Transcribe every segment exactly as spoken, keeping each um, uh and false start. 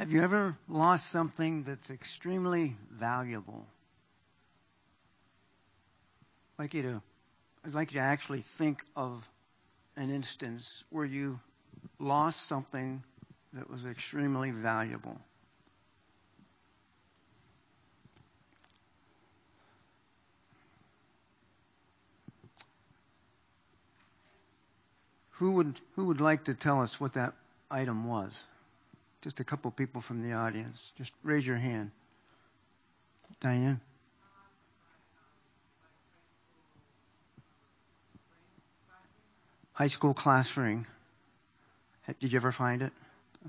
Have you ever lost something that's extremely valuable? I'd like you to, I'd like you to actually think of an instance where you lost something that was extremely valuable. Who would who would like to tell us what that item was? Just a couple people from the audience. Just raise your hand. Diane? High school class ring. Did you ever find it?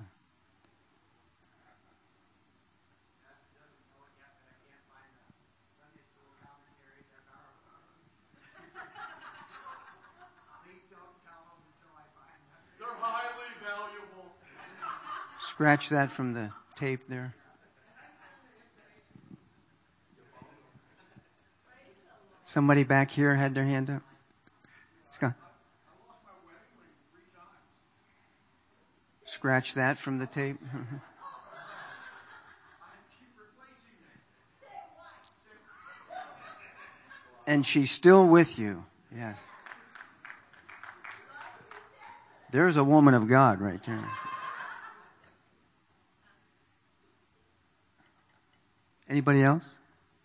Scratch that from the tape there. Somebody back here had their hand up. Scott. Scratch that from the tape. And she's still with you. Yes. There's a woman of God right there. Anybody else?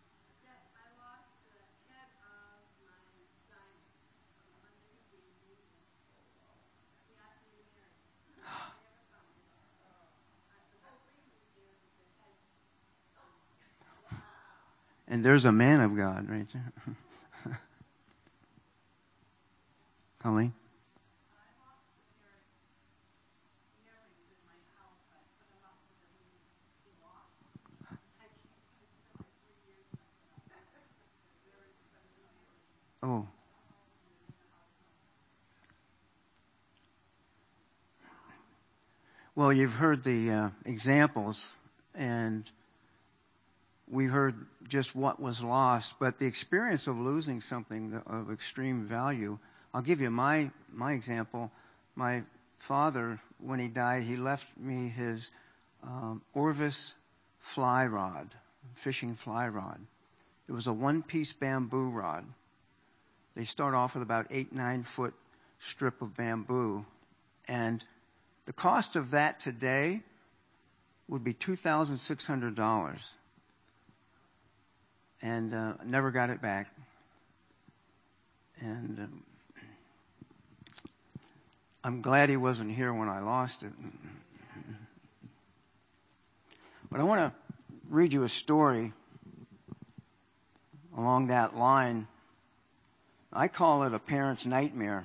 And there's a man of God right there. Colleen? Oh. Well, you've heard the uh, examples, and we heard just what was lost, but the experience of losing something of extreme value. I'll give you my my example. My father, when he died, he left me his um, Orvis fly rod, fishing fly rod. It was a one-piece bamboo rod. They start off with about eight, nine foot strip of bamboo, and the cost of that today would be two thousand six hundred dollars. And uh, never got it back. And um, I'm glad he wasn't here when I lost it. But I want to read you a story along that line. I call it a parent's nightmare.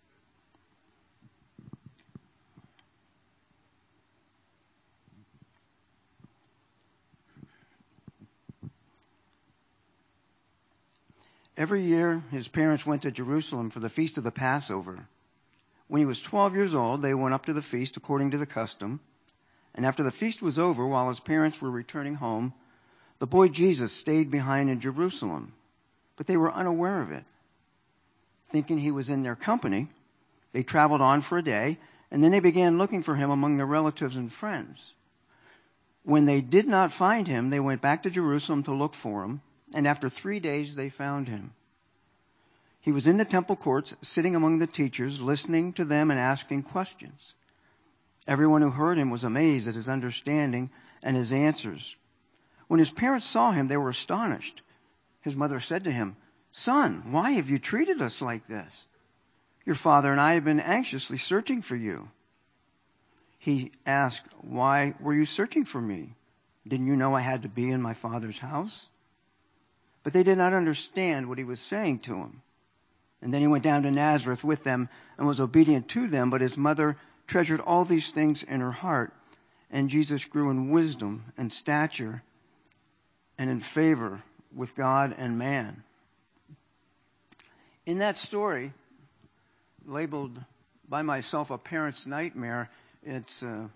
Every year, his parents went to Jerusalem for the feast of the Passover. When he was twelve years old, they went up to the feast according to the custom. And after the feast was over, while his parents were returning home, the boy Jesus stayed behind in Jerusalem. But they were unaware of it. Thinking he was in their company, they traveled on for a day, and then they began looking for him among their relatives and friends. When they did not find him, they went back to Jerusalem to look for him. And after three days, they found him. He was in the temple courts, sitting among the teachers, listening to them and asking questions. Everyone who heard him was amazed at his understanding and his answers. When his parents saw him, they were astonished. His mother said to him, "Son, why have you treated us like this? Your father and I have been anxiously searching for you." He asked, "Why were you searching for me? Didn't you know I had to be in my father's house?" But they did not understand what he was saying to him. And then he went down to Nazareth with them and was obedient to them, but his mother treasured all these things in her heart. And Jesus grew in wisdom and stature and in favor with God and man. In that story, labeled by myself a parent's nightmare, it's uh,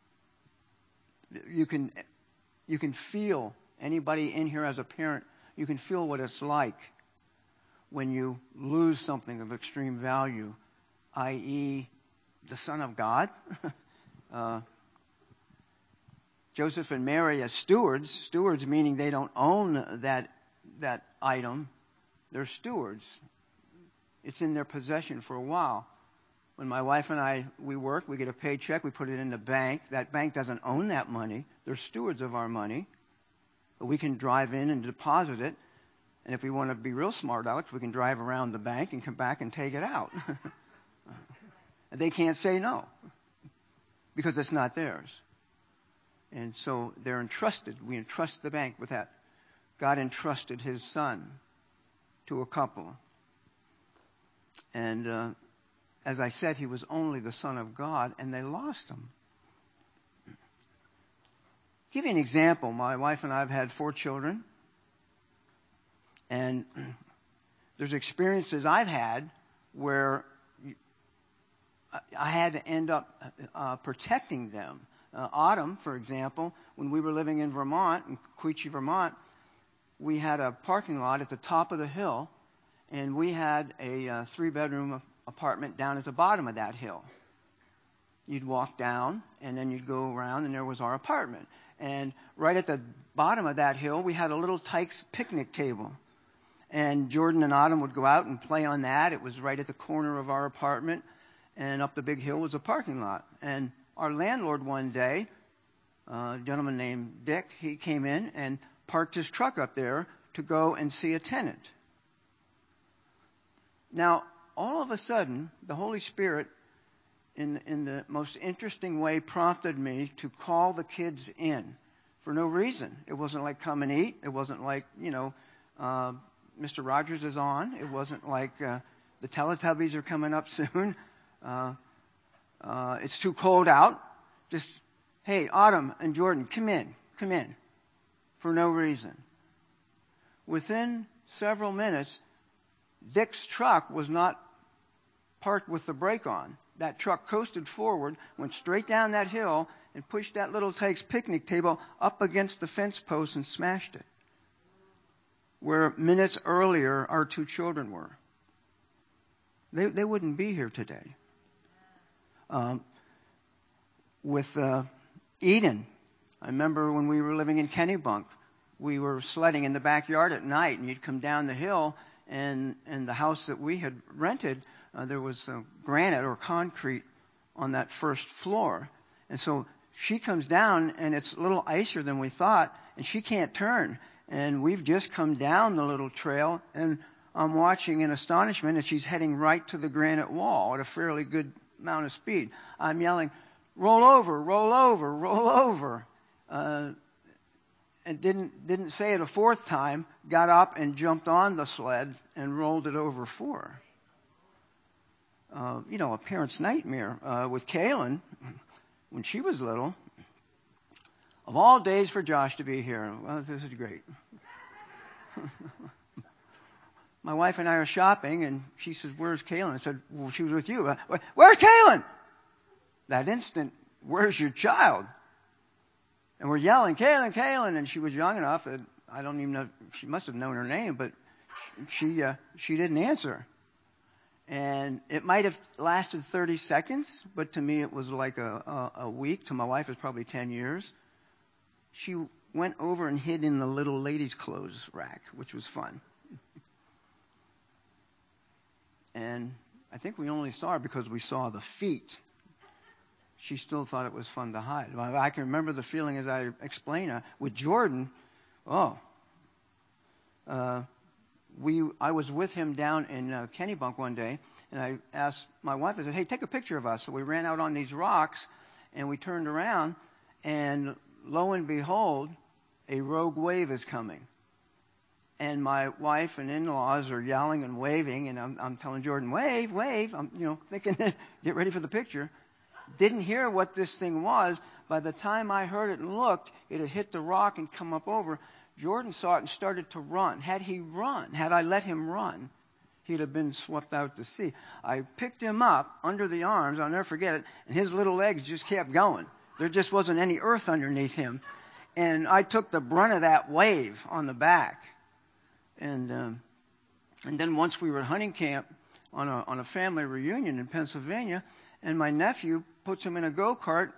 you can you can feel, anybody in here as a parent, you can feel what it's like when you lose something of extreme value, that is the Son of God. uh, Joseph and Mary as stewards. Stewards meaning they don't own that that item. They're stewards. It's in their possession for a while. When my wife and I, we work, we get a paycheck, we put it in the bank. That bank doesn't own that money. They're stewards of our money. But we can drive in and deposit it. And if we want to be real smart, Alex, we can drive around the bank and come back and take it out. And they can't say no because it's not theirs. And so they're entrusted. We entrust the bank with that. God entrusted his son to a couple. And uh, as I said, he was only the Son of God, and they lost him. Give you an example. My wife and I have had four children. And there's experiences I've had where I had to end up uh, protecting them. Uh, Autumn, for example, when we were living in Vermont, in Quechee, Vermont, we had a parking lot at the top of the hill, and we had a uh, three-bedroom apartment down at the bottom of that hill. You'd walk down, and then you'd go around, and there was our apartment. And right at the bottom of that hill, we had a little Tykes picnic table. And Jordan and Autumn would go out and play on that. It was right at the corner of our apartment. And up the big hill was a parking lot. And our landlord one day, a gentleman named Dick, he came in and parked his truck up there to go and see a tenant. Now, all of a sudden, the Holy Spirit, in, in the most interesting way, prompted me to call the kids in for no reason. It wasn't like come and eat. It wasn't like, you know, uh, Mister Rogers is on. It wasn't like uh, the Teletubbies are coming up soon. Uh, uh, it's too cold out. Just, hey, Autumn and Jordan, come in, come in, for no reason. Within several minutes, Dick's truck was not parked with the brake on. That truck coasted forward, went straight down that hill, and pushed that little Tykes picnic table up against the fence post and smashed it. Where minutes earlier our two children were. They, they wouldn't be here today. Um, with uh, Eden, I remember when we were living in Kennebunk, we were sledding in the backyard at night, and you'd come down the hill, and, and the house that we had rented, uh, there was uh, granite or concrete on that first floor. And so she comes down, and it's a little icier than we thought, and she can't turn. And we've just come down the little trail, and I'm watching in astonishment, and she's heading right to the granite wall at a fairly good amount of speed. I'm yelling, roll over, roll over, roll over. Uh, and didn't didn't say it a fourth time, got up and jumped on the sled and rolled it over for her. Uh, you know, a parent's nightmare. Uh, with Kaylin, when she was little, of all days for Josh to be here, well, this is great. My wife and I are shopping, and she says, where's Kaylin? I said, well, she was with you. Uh, where's Kaylin? That instant, where's your child? And we're yelling, Kaylin, Kaylin. And she was young enough that I don't even know, she must have known her name, but she uh, she didn't answer. And it might have lasted thirty seconds, but to me it was like a, a, a week. To my wife, it's probably ten years. She went over and hid in the little ladies' clothes rack, which was fun. And I think we only saw her because we saw the feet. She still thought it was fun to hide. I can remember the feeling as I explained uh, with Jordan. Oh, uh, we I was with him down in uh, Kennebunk one day, and I asked my wife, I said, hey, take a picture of us. So we ran out on these rocks, and we turned around, and lo and behold, a rogue wave is coming. And my wife and in-laws are yelling and waving, and I'm, I'm telling Jordan, wave, wave. I'm, you know, thinking, get ready for the picture. Didn't hear what this thing was. By the time I heard it and looked, it had hit the rock and come up over. Jordan saw it and started to run. Had he run, had I let him run, he'd have been swept out to sea. I picked him up under the arms, I'll never forget it, and his little legs just kept going. There just wasn't any earth underneath him. And I took the brunt of that wave on the back. And um, and then once we were at hunting camp on a on a family reunion in Pennsylvania, and my nephew puts him in a go-kart,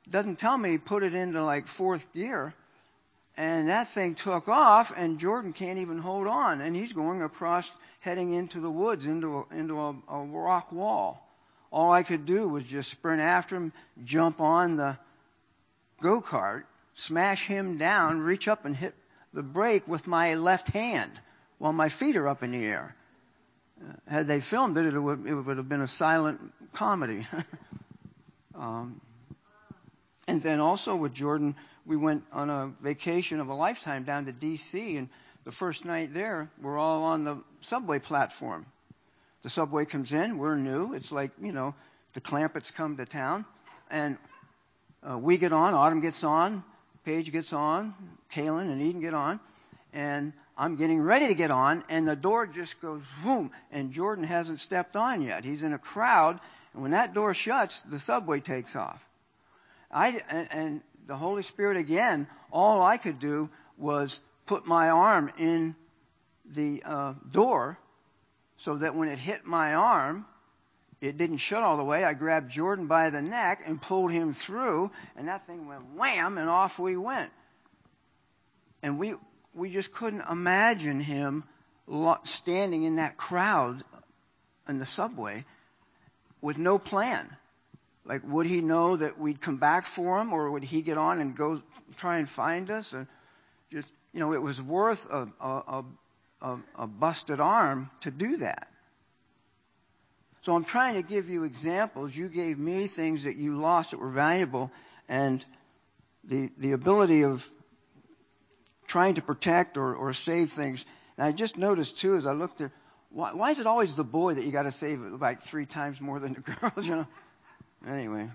doesn't tell me he put it into like fourth gear. And that thing took off, and Jordan can't even hold on. And he's going across, heading into the woods, into a, into a, a rock wall. All I could do was just sprint after him, jump on the go-kart, smash him down, reach up and hit the brake with my left hand while my feet are up in the air. Had they filmed it, it would, it would have been a silent comedy. um, and then also with Jordan, we went on a vacation of a lifetime down to D C, and the first night there, we're all on the subway platform. The subway comes in, we're new. It's like, you know, the Clampetts come to town, and uh, we get on, Autumn gets on, Paige gets on, Kaylin and Eden get on, and I'm getting ready to get on, and the door just goes boom, and Jordan hasn't stepped on yet. He's in a crowd, and when that door shuts, the subway takes off. I and, and the Holy Spirit again, all I could do was put my arm in the uh, door so that when it hit my arm, it didn't shut all the way. I grabbed Jordan by the neck and pulled him through, and that thing went wham, and off we went. And we we just couldn't imagine him standing in that crowd in the subway with no plan. Like, would he know that we'd come back for him, or would he get on and go try and find us? And just, you know, it was worth a, a, a, a busted arm to do that. So I'm trying to give you examples. You gave me things that you lost that were valuable, and the the ability of trying to protect or, or save things. And I just noticed, too, as I looked at, why, why is it always the boy that you got to save like three times more than the girls, you know? Anyway.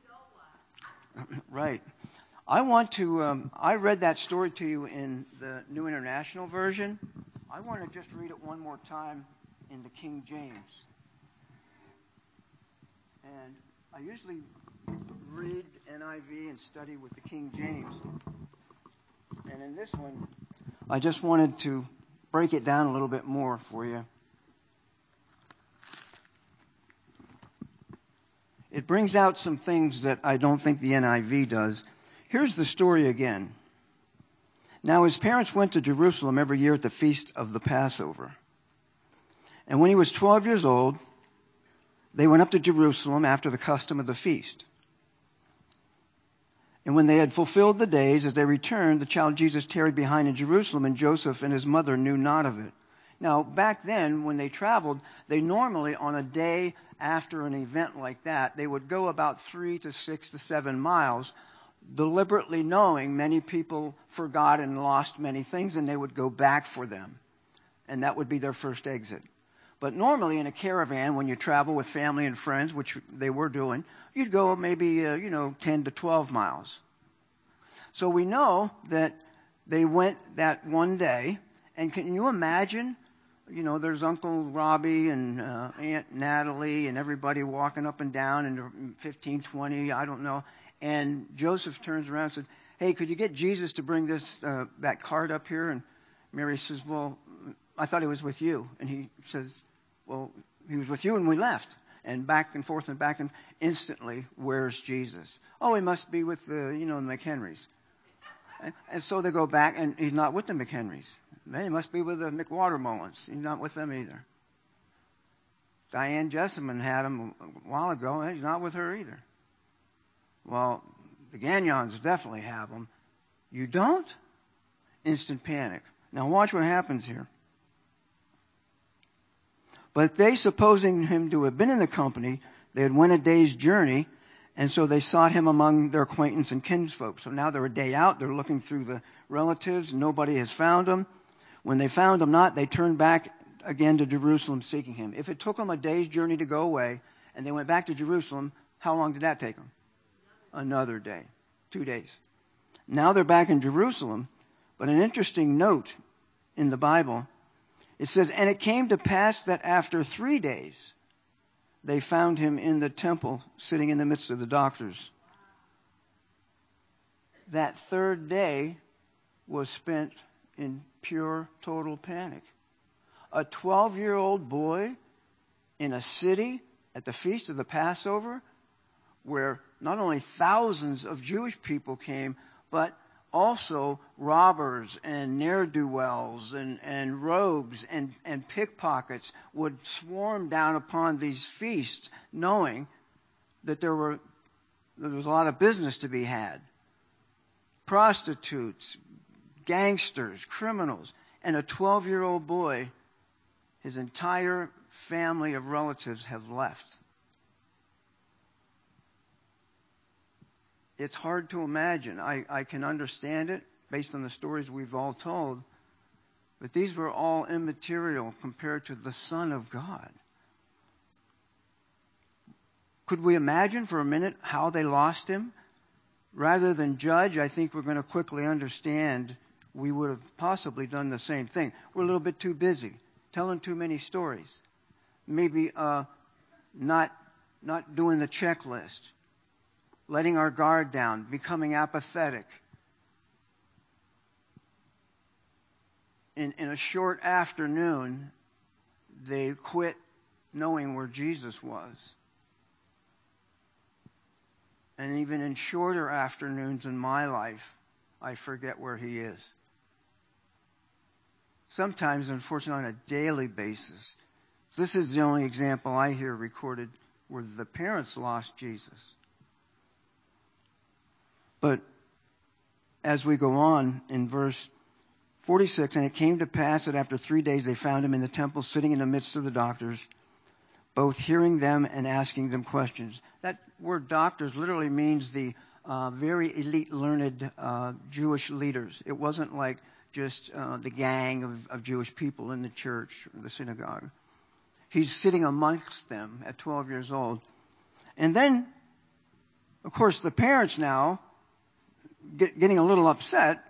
Right. I want to, um, I read that story to you in the New International Version. I want to just read it one more time in the King James. And I usually read N I V and study with the King James. And in this one, I just wanted to break it down a little bit more for you. It brings out some things that I don't think the N I V does. Here's the story again. Now his parents went to Jerusalem every year at the feast of the Passover. And when he was twelve years old, they went up to Jerusalem after the custom of the feast. And when they had fulfilled the days, as they returned, the child Jesus tarried behind in Jerusalem, and Joseph and his mother knew not of it. Now, back then, when they traveled, they normally, on a day after an event like that, they would go about three to six to seven miles, deliberately knowing many people forgot and lost many things, and they would go back for them. And that would be their first exit. But normally in a caravan, when you travel with family and friends, which they were doing, you'd go maybe, uh, you know, ten to twelve miles. So we know that they went that one day. And can you imagine, you know, there's Uncle Robbie and uh, Aunt Natalie and everybody walking up and down and fifteen, twenty, I don't know. And Joseph turns around and said, hey, could you get Jesus to bring this uh, that cart up here? And Mary says, well, I thought he was with you. And he says, well, he was with you and we left. And back and forth and back and instantly, where's Jesus? Oh, he must be with the, you know, the McHenrys. And, and so they go back and he's not with the McHenrys. Man, he must be with the McWatermullins. He's not with them either. Diane Jessamine had him a while ago and he's not with her either. Well, the Gagnons definitely have him. You don't? Instant panic. Now watch what happens here. But they, supposing him to have been in the company, they had went a day's journey, and so they sought him among their acquaintance and kinsfolk. So now they're a day out, they're looking through the relatives, nobody has found him. When they found him not, they turned back again to Jerusalem seeking him. If it took them a day's journey to go away, and they went back to Jerusalem, how long did that take them? Another day. Two days. Now they're back in Jerusalem, but an interesting note in the Bible, it says, and it came to pass that after three days, they found him in the temple, sitting in the midst of the doctors. That third day was spent in pure, total panic. A twelve-year-old boy in a city at the feast of the Passover where not only thousands of Jewish people came, but also robbers and ne'er-do-wells and, and rogues and, and pickpockets would swarm down upon these feasts, knowing that there were there was a lot of business to be had. Prostitutes, gangsters, criminals, and a twelve-year-old boy, his entire family of relatives have left. It's hard to imagine. I, I can understand it based on the stories we've all told, but these were all immaterial compared to the Son of God. Could we imagine for a minute how they lost him? Rather than judge, I think we're going to quickly understand we would have possibly done the same thing. We're a little bit too busy, telling too many stories. Maybe uh, not not doing the checklist. Letting our guard down, becoming apathetic. In, in a short afternoon, they quit knowing where Jesus was. And even in shorter afternoons in my life, I forget where he is. Sometimes, unfortunately, on a daily basis. This is the only example I hear recorded where the parents lost Jesus. But as we go on in verse forty-six, and it came to pass that after three days they found him in the temple sitting in the midst of the doctors, both hearing them and asking them questions. That word doctors literally means the uh, very elite, learned uh, Jewish leaders. It wasn't like just uh, the gang of, of Jewish people in the church or the synagogue. He's sitting amongst them at twelve years old. And then, of course, the parents now, getting a little upset.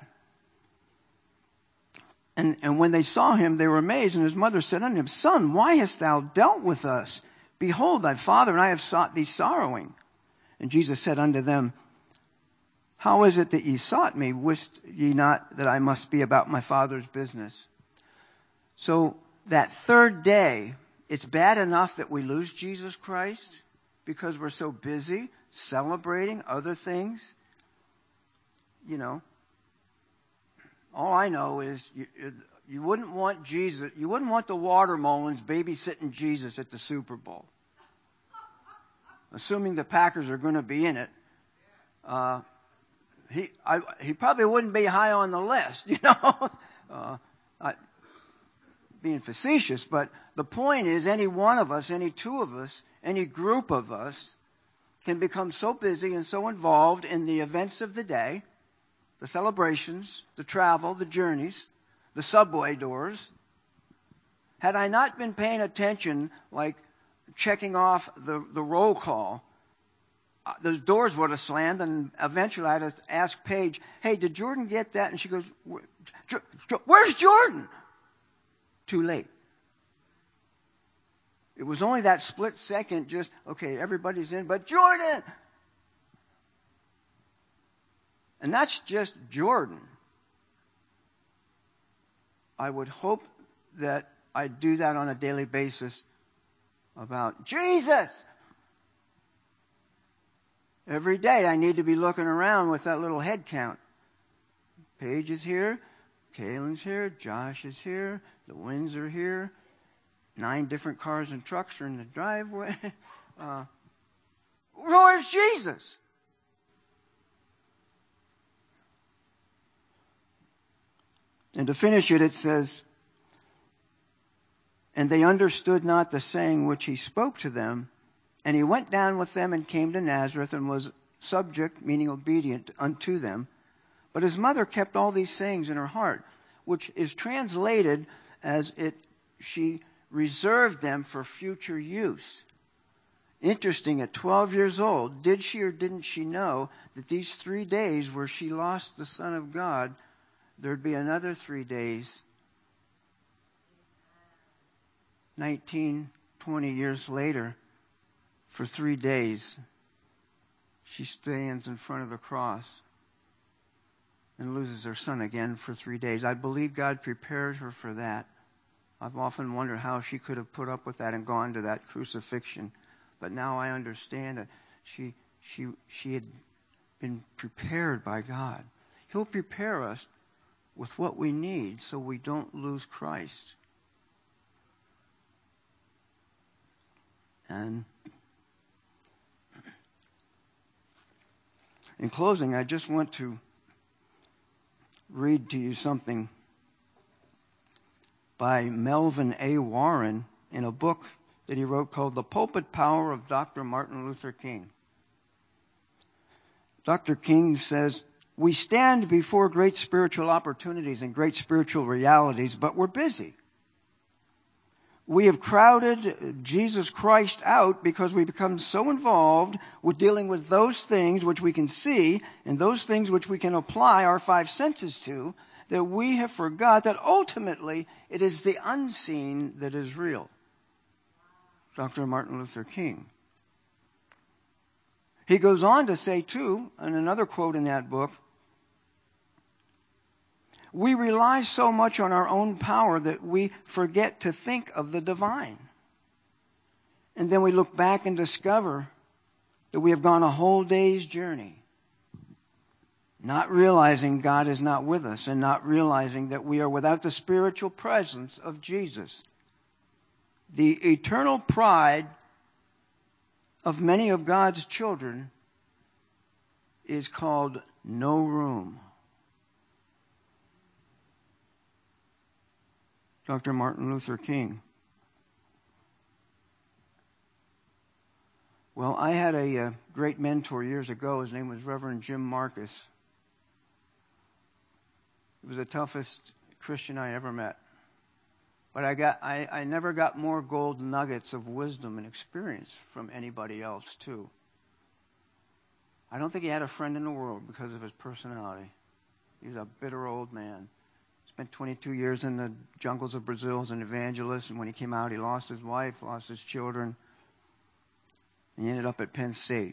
And, and when they saw him, they were amazed. And his mother said unto him, Son, why hast thou dealt with us? Behold, thy father and I have sought thee sorrowing. And Jesus said unto them, How is it that ye sought me? Wist ye not that I must be about my Father's business? So that third day, it's bad enough that we lose Jesus Christ because we're so busy celebrating other things. You know, all I know is you, you wouldn't want Jesus, you wouldn't want the Watermullins babysitting Jesus at the Super Bowl. Assuming the Packers are going to be in it, uh, he I, he probably wouldn't be high on the list, you know. uh, I, being facetious, but the point is, any one of us, any two of us, any group of us, can become so busy and so involved in the events of the day. The celebrations, the travel, the journeys, the subway doors. Had I not been paying attention, like checking off the, the roll call, uh, the doors would have slammed, and eventually I'd have asked Paige, hey, did Jordan get that? And she goes, where's Jordan? Too late. It was only that split second, just, okay, everybody's in, but Jordan! And that's just Jordan. I would hope that I do that on a daily basis about Jesus. Every day I need to be looking around with that little head count. Paige is here. Kaylin's here. Josh is here. The Winds are here. Nine different cars and trucks are in the driveway. Uh, where's Jesus? And to finish it, it says, And they understood not the saying which he spoke to them. And he went down with them and came to Nazareth and was subject, meaning obedient, unto them. But his mother kept all these sayings in her heart, which is translated as it she reserved them for future use. Interesting, at twelve years old, did she or didn't she know that these three days where she lost the Son of God, there'd be another three days, nineteen, twenty years later, for three days, she stands in front of the cross and loses her son again for three days. I believe God prepared her for that. I've often wondered how she could have put up with that and gone to that crucifixion. But now I understand that she she, she had been prepared by God. He'll prepare us with what we need so we don't lose Christ. And in closing, I just want to read to you something by Melvin A. Warren in a book that he wrote called The Pulpit Power of Doctor Martin Luther King. Doctor King says, "We stand before great spiritual opportunities and great spiritual realities, but we're busy. We have crowded Jesus Christ out because we become so involved with dealing with those things which we can see and those things which we can apply our five senses to, that we have forgot that ultimately it is the unseen that is real." Doctor Martin Luther King. He goes on to say, too, in another quote in that book, "We rely so much on our own power that we forget to think of the divine. And then we look back and discover that we have gone a whole day's journey, not realizing God is not with us and not realizing that we are without the spiritual presence of Jesus. The eternal pride of many of God's children is called no room." Doctor Martin Luther King. Well, I had a, a great mentor years ago. His name was Reverend Jim Marcus. He was the toughest Christian I ever met. But I got I, I never got more gold nuggets of wisdom and experience from anybody else, too. I don't think he had a friend in the world because of his personality. He was a bitter old man. Spent twenty-two years in the jungles of Brazil as an evangelist, and when he came out, he lost his wife, lost his children. And he ended up at Penn State.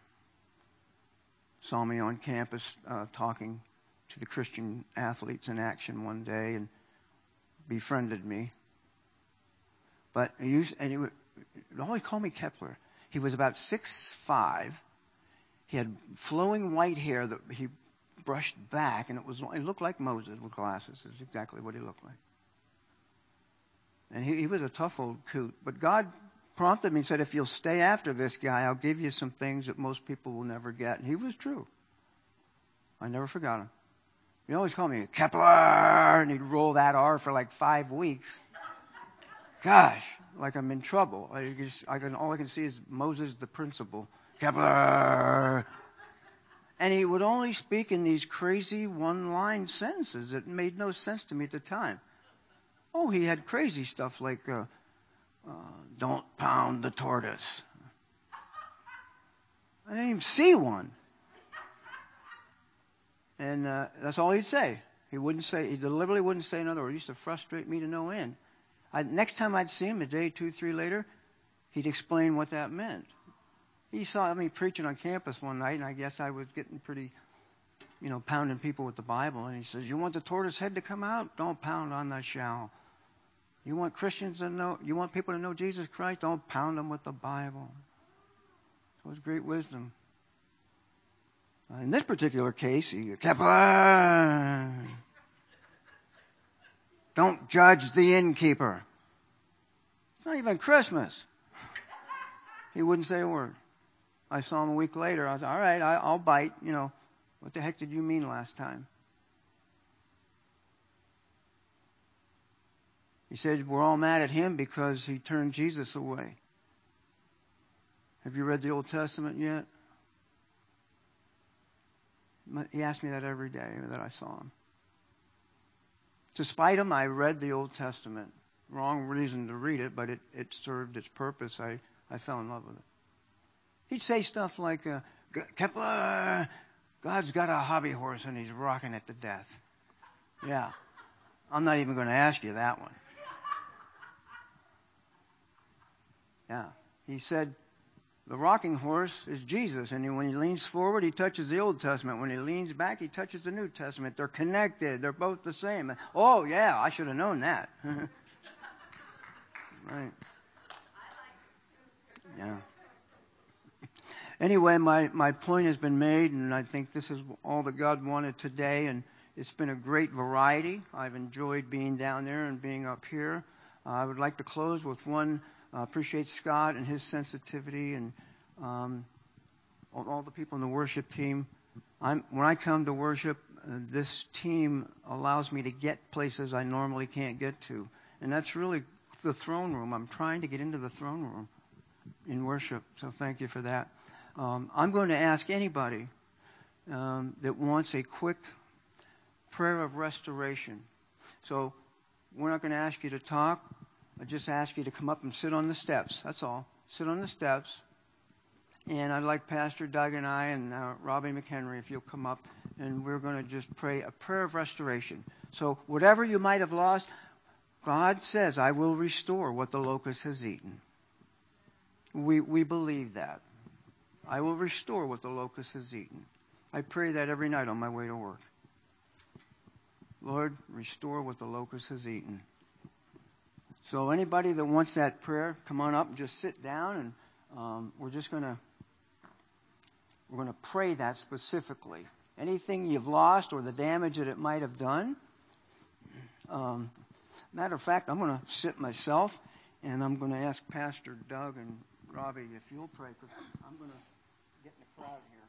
Saw me on campus uh, talking to the Christian athletes in action one day and befriended me. But he used, and he would always call me Kepler. He was about six foot five. He had flowing white hair that he brushed back, and it was it looked like Moses with glasses. It's exactly what he looked like. And he, he was a tough old coot. But God prompted me and said, "If you'll stay after this guy, I'll give you some things that most people will never get." And he was true. I never forgot him. He always called me Kepler, and he'd roll that R for like five weeks. Gosh, like I'm in trouble. I just, I can, all I can see is Moses the principal. Kepler. And he would only speak in these crazy one-line sentences that made no sense to me at the time. Oh, he had crazy stuff like, uh, uh, "Don't pound the tortoise." I didn't even see one. And uh, that's all he'd say. He wouldn't say, he deliberately wouldn't say another word. It used to frustrate me to no end. I, next time I'd see him, a day, two, three later, he'd explain what that meant. He saw me preaching on campus one night, and I guess I was getting pretty, you know, pounding people with the Bible. And he says, "You want the tortoise head to come out? Don't pound on the shell. You want Christians to know, you want people to know Jesus Christ? Don't pound them with the Bible." It was great wisdom. In this particular case, he Kepler, don't judge the innkeeper. It's not even Christmas. He wouldn't say a word. I saw him a week later. I was, all right, I, I'll bite. You know, what the heck did you mean last time? He said, we're all mad at him because he turned Jesus away. Have you read the Old Testament yet? He asked me that every day that I saw him. To spite him, I read the Old Testament. Wrong reason to read it, but it, it served its purpose. I, I fell in love with it. He'd say stuff like, uh, Kepler, God's got a hobby horse and he's rocking it to death. Yeah, I'm not even going to ask you that one. Yeah, he said, the rocking horse is Jesus, and when he leans forward, he touches the Old Testament. When he leans back, he touches the New Testament. They're connected. They're both the same. Oh, yeah, I should have known that. Right. Yeah. anyway, my, my point has been made, and I think this is all that God wanted today, and it's been a great variety. I've enjoyed being down there and being up here. Uh, I would like to close with one. Uh, appreciate Scott and his sensitivity, and um, all, all the people in the worship team. I'm, when I come to worship, uh, this team allows me to get places I normally can't get to. And that's really the throne room. I'm trying to get into the throne room in worship. So thank you for that. Um, I'm going to ask anybody um, that wants a quick prayer of restoration. So we're not going to ask you to talk. I just ask you to come up and sit on the steps. That's all. Sit on the steps. And I'd like Pastor Doug and I and uh, Robbie McHenry, if you'll come up, and we're going to just pray a prayer of restoration. So whatever you might have lost, God says, I will restore what the locust has eaten. We we believe that. I will restore what the locust has eaten. I pray that every night on my way to work. Lord, restore what the locust has eaten. So anybody that wants that prayer, come on up and just sit down, and um, we're just going to we're going to pray that specifically. Anything you've lost or the damage that it might have done. Um, matter of fact, I'm going to sit myself, and I'm going to ask Pastor Doug and Robbie if you'll pray, because I'm going to get in the crowd here.